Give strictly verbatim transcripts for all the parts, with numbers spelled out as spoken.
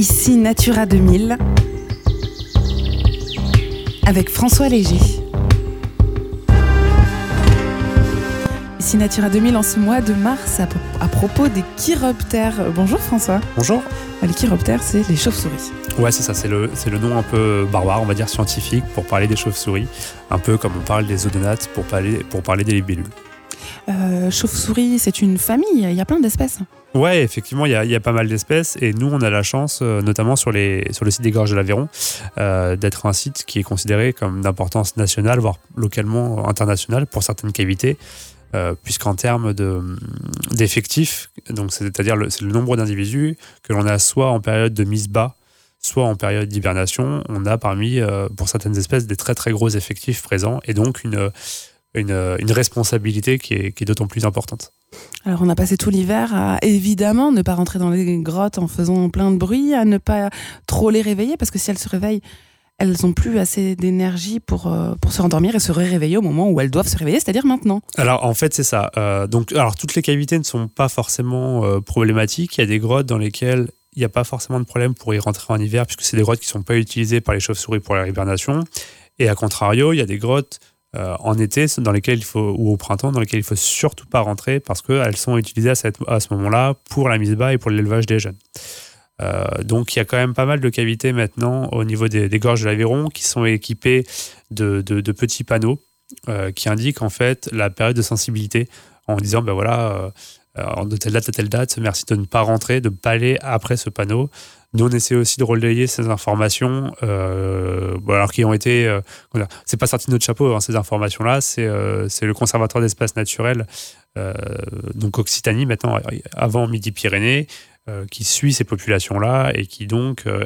Ici Natura deux mille avec François Léger. Ici Natura deux mille en ce mois de mars à, à propos des chiroptères. Bonjour François. Bonjour. Les chiroptères, c'est les chauves-souris. Ouais, c'est ça, c'est le, c'est le nom un peu barbare, on va dire scientifique, pour parler des chauves-souris. Un peu comme on parle des odonates pour parler, pour parler des libellules. Euh, chauve-souris, c'est une famille, il y a plein d'espèces. Ouais, effectivement, il y a, il y a pas mal d'espèces et nous, on a la chance, euh, notamment sur, les, sur le site des Gorges de l'Aveyron, euh, d'être un site qui est considéré comme d'importance nationale, voire localement internationale pour certaines cavités, euh, puisqu'en termes de, d'effectifs, donc c'est-à-dire le, c'est le nombre d'individus que l'on a soit en période de mise bas, soit en période d'hibernation, on a parmi, euh, pour certaines espèces, des très très gros effectifs présents et donc une, une, une responsabilité qui est, qui est d'autant plus importante. Alors on a passé tout l'hiver à évidemment ne pas rentrer dans les grottes en faisant plein de bruit, à ne pas trop les réveiller parce que si elles se réveillent, elles n'ont plus assez d'énergie pour, euh, pour se rendormir et se réveiller au moment où elles doivent se réveiller, c'est-à-dire maintenant. Alors en fait c'est ça. Euh, donc, alors toutes les cavités ne sont pas forcément euh, problématiques. Il y a des grottes dans lesquelles il n'y a pas forcément de problème pour y rentrer en hiver puisque c'est des grottes qui ne sont pas utilisées par les chauves-souris pour la hibernation. Et à contrario, il y a des grottes Euh, en été dans lesquelles il faut, ou au printemps dans lesquelles il ne faut surtout pas rentrer parce qu'elles sont utilisées à, cette, à ce moment-là pour la mise bas et pour l'élevage des jeunes. Euh, donc il y a quand même pas mal de cavités maintenant au niveau des, des gorges de l'Aveyron qui sont équipées de, de, de petits panneaux euh, qui indiquent en fait la période de sensibilité en disant ben voilà, euh, de telle date à telle date, merci de ne pas rentrer, de ne pas aller après ce panneau. Nous, on essaie aussi de relayer ces informations, euh, bon, alors qui ont été, euh, c'est pas sorti de notre chapeau, hein, ces informations-là, c'est, euh, c'est le Conservatoire d'espaces naturels, euh, donc Occitanie maintenant, avant Midi-Pyrénées, euh, qui suit ces populations-là et qui donc euh,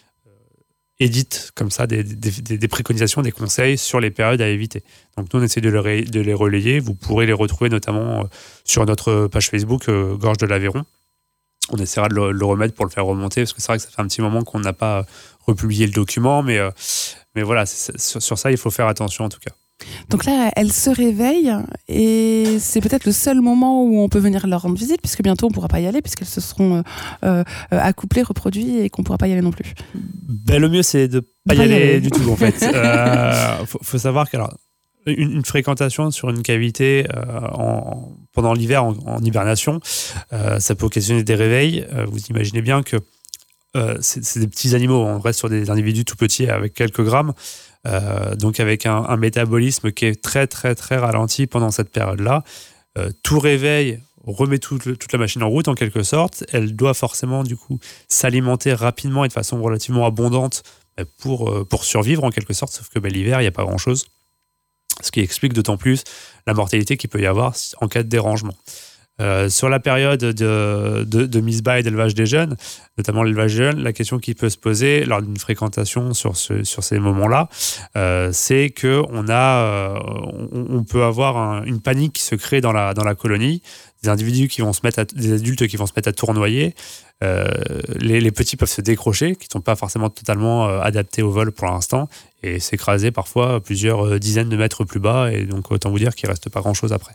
édite comme ça des, des, des préconisations, des conseils sur les périodes à éviter. Donc nous, on essaie de, le, de les relayer. Vous pourrez les retrouver notamment sur notre page Facebook euh, Gorges de l'Aveyron. On essaiera de le, le remettre pour le faire remonter, parce que c'est vrai que ça fait un petit moment qu'on n'a pas republié le document, mais, euh, mais voilà, c'est, sur, sur ça, il faut faire attention en tout cas. Donc là, elles se réveillent et c'est peut-être le seul moment où on peut venir leur rendre visite, puisque bientôt on ne pourra pas y aller, puisqu'elles se seront euh, euh, accouplées, reproduites et qu'on ne pourra pas y aller non plus. Ben, le mieux, c'est de ne pas, pas y aller, aller du tout, en fait. Il euh, faut, faut savoir que alors, une, une fréquentation sur une cavité euh, en, pendant l'hiver en, en hibernation, euh, ça peut occasionner des réveils. Euh, vous imaginez bien que euh, c'est, c'est des petits animaux, on reste sur des individus tout petits avec quelques grammes, euh, donc avec un, un métabolisme qui est très très très ralenti pendant cette période-là. Euh, tout réveil remet tout, toute la machine en route en quelque sorte. Elle doit forcément du coup s'alimenter rapidement et de façon relativement abondante pour, pour survivre en quelque sorte, sauf que ben, l'hiver, il n'y a pas grand-chose. Ce qui explique d'autant plus la mortalité qu'il peut y avoir en cas de dérangement. Euh, sur la période de, de, de mise bas et d'élevage des jeunes, notamment l'élevage des jeunes, la question qui peut se poser lors d'une fréquentation sur, ce, sur ces moments-là, euh, c'est qu'on a, euh, on, on peut avoir un, une panique qui se crée dans la, dans la colonie, des individus qui vont se mettre à, des adultes qui vont se mettre à tournoyer. Euh, les, les petits peuvent se décrocher, qui ne sont pas forcément totalement euh, adaptés au vol pour l'instant, et s'écraser parfois plusieurs euh, dizaines de mètres plus bas, et donc autant vous dire qu'il ne reste pas grand-chose après.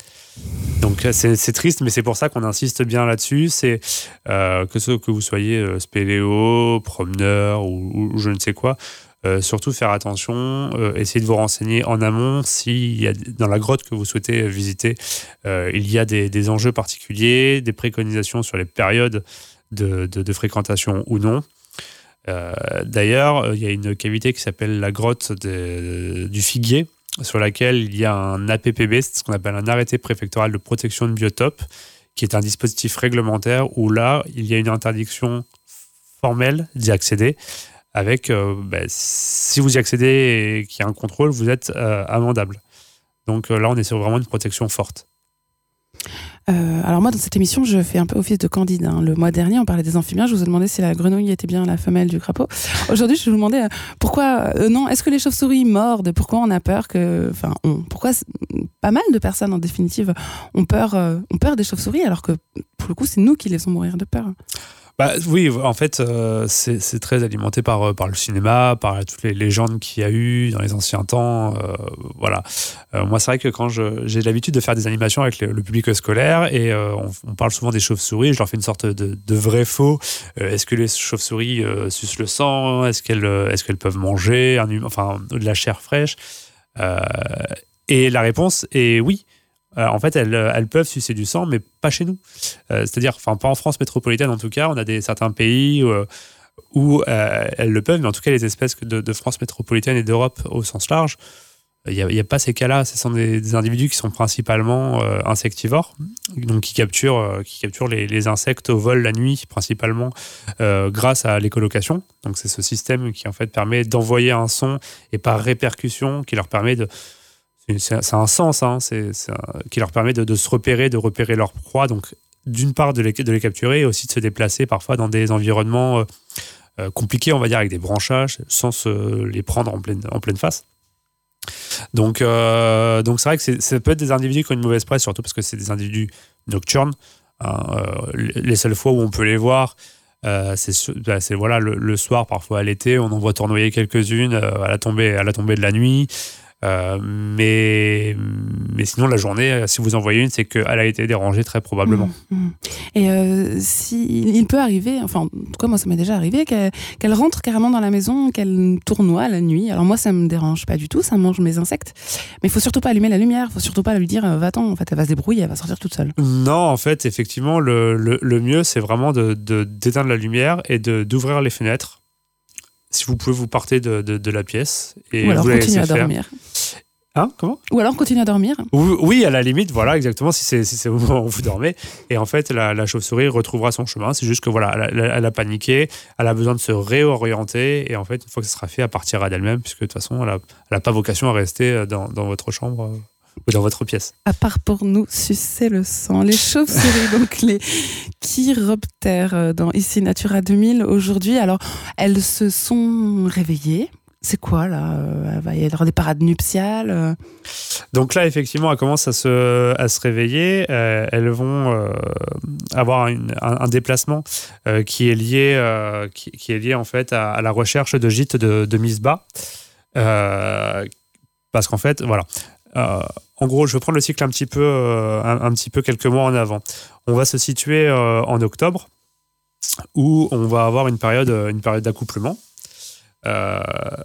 Donc c'est, c'est triste, mais c'est pour ça qu'on insiste bien là-dessus, c'est euh, que, ce, que vous soyez euh, spéléo, promeneur ou, ou je ne sais quoi, euh, surtout faire attention, euh, essayez de vous renseigner en amont s'il y a dans la grotte que vous souhaitez visiter, euh, il y a des, des enjeux particuliers, des préconisations sur les périodes de, de, de fréquentation ou non. Euh, d'ailleurs, il y a une cavité qui s'appelle la grotte de, du Figuier, sur laquelle il y a un A P P B, c'est ce qu'on appelle un arrêté préfectoral de protection de biotope, qui est un dispositif réglementaire où là, il y a une interdiction formelle d'y accéder, avec, euh, ben, si vous y accédez et qu'il y a un contrôle, vous êtes euh, amendable. Donc euh, là, on est sur vraiment une protection forte. Euh, alors moi, dans cette émission, je fais un peu office de candide. Hein. Le mois dernier, on parlait des amphibiens. Je vous ai demandé si la grenouille était bien la femelle du crapaud. Aujourd'hui, je vais vous demander euh, pourquoi... Euh, non, est-ce que les chauves-souris mordent ? Pourquoi on a peur que... Enfin, on, pourquoi pas mal de personnes, en définitive, ont peur, euh, ont peur des chauves-souris, alors que, pour le coup, c'est nous qui les faisons mourir de peur. Bah, oui, en fait, euh, c'est, c'est très alimenté par, par le cinéma, par toutes les légendes qu'il y a eu dans les anciens temps. Euh, voilà. Euh, moi, c'est vrai que quand je, j'ai l'habitude de faire des animations avec le, le public scolaire et euh, on, on parle souvent des chauves-souris, je leur fais une sorte de, de vrai-faux. Euh, est-ce que les chauves-souris euh, sucent le sang? Est-ce qu'elles, est-ce qu'elles peuvent manger un, enfin, de la chair fraîche? euh, Et la réponse est oui. Euh, en fait, elles, elles peuvent sucer du sang, mais pas chez nous. Euh, c'est-à-dire, enfin, pas en France métropolitaine en tout cas. On a des, certains pays où, où euh, elles le peuvent, mais en tout cas, les espèces de, de France métropolitaine et d'Europe au sens large, il n'y a, y a pas ces cas-là. Ce sont des, des individus qui sont principalement euh, insectivores, donc qui capturent, euh, qui capturent les, les insectes au vol la nuit, principalement euh, grâce à l'écholocation. Donc, c'est ce système qui en fait permet d'envoyer un son et par répercussion qui leur permet de C'est, c'est un sens hein, c'est, c'est un, qui leur permet de, de se repérer, de repérer leur proie. Donc, d'une part, de les, de les capturer et aussi de se déplacer parfois dans des environnements euh, compliqués, on va dire, avec des branchages, sans se les prendre en pleine, en pleine face. Donc, euh, donc c'est vrai que c'est, ça peut être des individus qui ont une mauvaise presse, surtout parce que c'est des individus nocturnes. Hein, euh, les seules fois où on peut les voir, euh, c'est, bah, c'est voilà, le, le soir, parfois à l'été, on en voit tournoyer quelques-unes euh, à, la tombée, à la tombée de la nuit. Euh, mais, mais sinon, la journée, si vous en voyez une, c'est qu'elle a été dérangée très probablement. Mmh, mmh. Et euh, si, il peut arriver, enfin, en tout cas, moi, ça m'est déjà arrivé, qu'elle, qu'elle rentre carrément dans la maison, qu'elle tournoie la nuit. Alors, moi, ça me dérange pas du tout, ça mange mes insectes. Mais il faut surtout pas allumer la lumière, il faut surtout pas lui dire, va-t'en, en fait, elle va se débrouiller, elle va sortir toute seule. Non, en fait, effectivement, le, le, le mieux, c'est vraiment de, de, d'éteindre la lumière et de, d'ouvrir les fenêtres. Si vous pouvez, vous partez de, de, de la pièce. Et Ou alors vous continuer à faire. dormir. Hein, comment ? Ou alors continuer à dormir. Oui, à la limite, voilà, exactement, si c'est, si c'est au moment où vous dormez. Et en fait, la, la chauve-souris retrouvera son chemin. C'est juste que voilà, elle, elle a paniqué, elle a besoin de se réorienter. Et en fait, une fois que ça sera fait, elle partira d'elle-même, puisque de toute façon, elle n'a pas vocation à rester dans, dans votre chambre ou dans votre pièce. À part pour nous sucer le sang. Les chauves-souris, donc les chiroptères dans Ici Natura deux mille aujourd'hui. Alors, elles se sont réveillées. C'est quoi là ? Il va y avoir des parades nuptiales. Donc là, effectivement, elles commencent à se, à se réveiller. Euh, elles vont euh, avoir une, un, un déplacement euh, qui est lié, euh, qui, qui est lié en fait à, à la recherche de gîtes de, de mise bas. Euh, parce qu'en fait, voilà. Euh, en gros, je vais prendre le cycle un petit peu, euh, un, un petit peu quelques mois en avant. On va se situer euh, en octobre, où on va avoir une période, une période d'accouplement. Euh,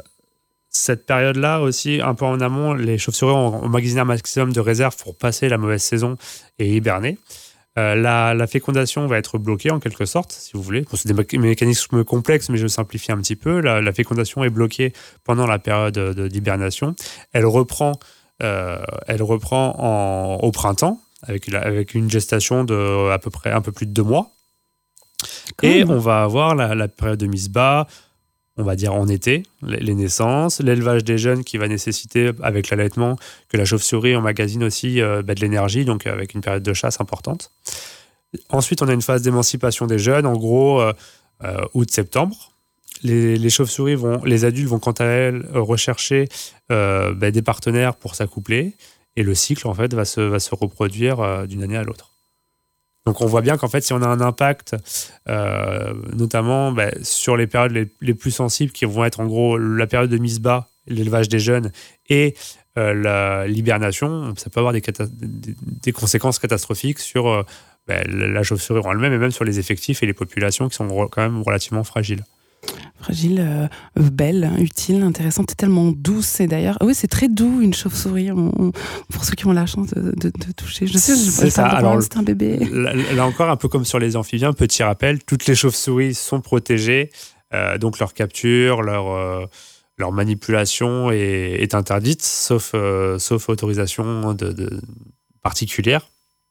cette période-là aussi, un peu en amont, les chauves-souris ont emmagasiné un maximum de réserves pour passer la mauvaise saison et hiberner. Euh, la, la fécondation va être bloquée en quelque sorte, si vous voulez. Bon, c'est des mécanismes complexes, mais je simplifie un petit peu. La, la fécondation est bloquée pendant la période de, d'hibernation. Elle reprend, euh, elle reprend en, au printemps, avec, la, avec une gestation de à peu près un peu plus de deux mois. Cool. Et on va avoir la, la période de mise bas, on va dire en été, les naissances, l'élevage des jeunes qui va nécessiter, avec l'allaitement, que la chauve-souris emmagasine aussi euh, bah, de l'énergie, donc avec une période de chasse importante. Ensuite, on a une phase d'émancipation des jeunes, en gros, euh, euh, août-septembre. Les, les chauves-souris, vont, les adultes vont quant à elles rechercher euh, bah, des partenaires pour s'accoupler, et le cycle, en fait, va se, va se reproduire euh, d'une année à l'autre. Donc on voit bien qu'en fait, si on a un impact, euh, notamment bah, sur les périodes les, les plus sensibles, qui vont être en gros la période de mise bas, l'élevage des jeunes, et euh, la, l'hibernation, ça peut avoir des, cata- des, des conséquences catastrophiques sur euh, bah, la chauve-souris en elle-même, et même sur les effectifs et les populations qui sont re- quand même relativement fragiles. Fragile, euh, belle, utile, intéressante, tellement douce. Et d'ailleurs, oui, c'est très doux une chauve-souris. On, on, pour ceux qui ont la chance de, de, de toucher. Je sais, je c'est ça. Droit, Alors, c'est un bébé. Là, là encore, un peu comme sur les amphibiens, petit rappel, toutes les chauves-souris sont protégées, euh, donc leur capture, leur euh, leur manipulation est, est interdite, sauf euh, sauf autorisation de, de particulière.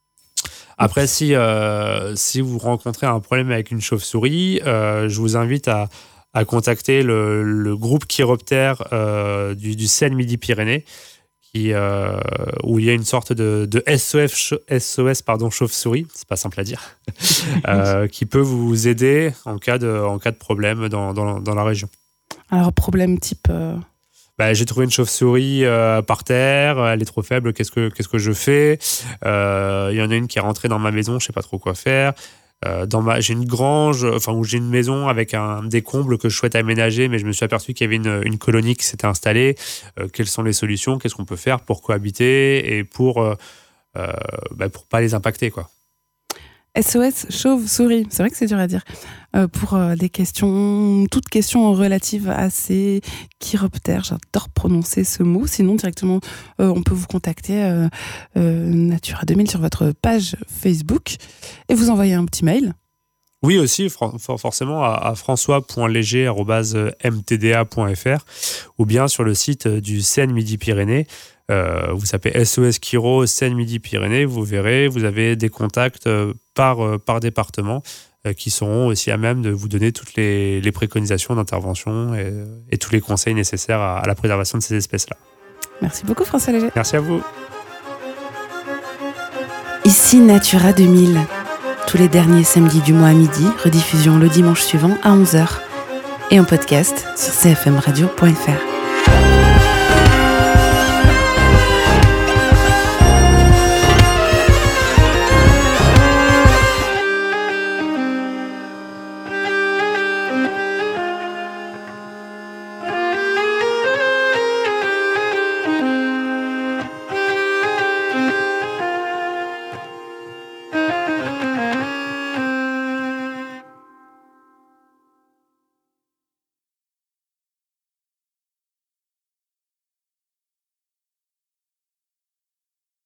Après, si, euh, si vous rencontrez un problème avec une chauve-souris, euh, je vous invite à, à contacter le, le groupe chiroptère euh, du, du C N Midi-Pyrénées, qui, euh, où il y a une sorte de, de S O F, S O S pardon, chauve-souris, c'est pas simple à dire, euh, qui peut vous aider en cas de, en cas de problème dans, dans, dans la région. Alors, problème type... Euh... Bah, j'ai trouvé une chauve-souris euh, par terre, elle est trop faible, qu'est-ce que, qu'est-ce que je fais ? Il euh, y en a une qui est rentrée dans ma maison, je sais pas trop quoi faire. euh, dans ma, j'ai une grange, enfin où j'ai une maison avec un, des combles que je souhaite aménager, mais je me suis aperçu qu'il y avait une, une colonie qui s'était installée. Euh, quelles sont les solutions? Qu'est-ce qu'on peut faire pour cohabiter et pour euh, euh, bah, pour pas les impacter, quoi. S O S chauve-souris, c'est vrai que c'est dur à dire. Euh, pour euh, des questions, toutes questions relatives à ces chiroptères, j'adore prononcer ce mot. Sinon, directement, euh, on peut vous contacter euh, euh, Natura deux mille sur votre page Facebook et vous envoyer un petit mail. Oui, aussi, forcément, à françois point léger arobase m t d a point f r ou bien sur le site du Seine Midi-Pyrénées. Euh, vous tapez S O S Chiro Seine Midi-Pyrénées, vous verrez, vous avez des contacts par, par département euh, qui seront aussi à même de vous donner toutes les, les préconisations d'intervention et, et tous les conseils nécessaires à, à la préservation de ces espèces-là. Merci beaucoup, François Léger. Merci à vous. Ici Natura deux mille. Tous les derniers samedis du mois à midi, rediffusion le dimanche suivant à onze heures et en podcast sur c f m radio point f r.